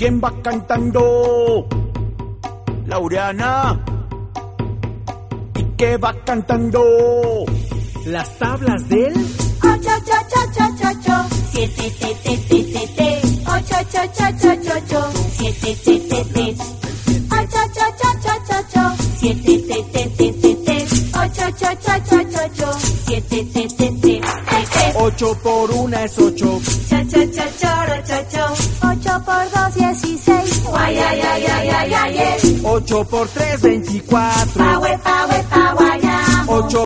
¿Quién va cantando? Laureana. ¿Y qué va cantando? Las tablas del 8, 7, 8, 7, 7, 8 por 1 es 8. 8 por 2, 16. 8 por 3, 24. 8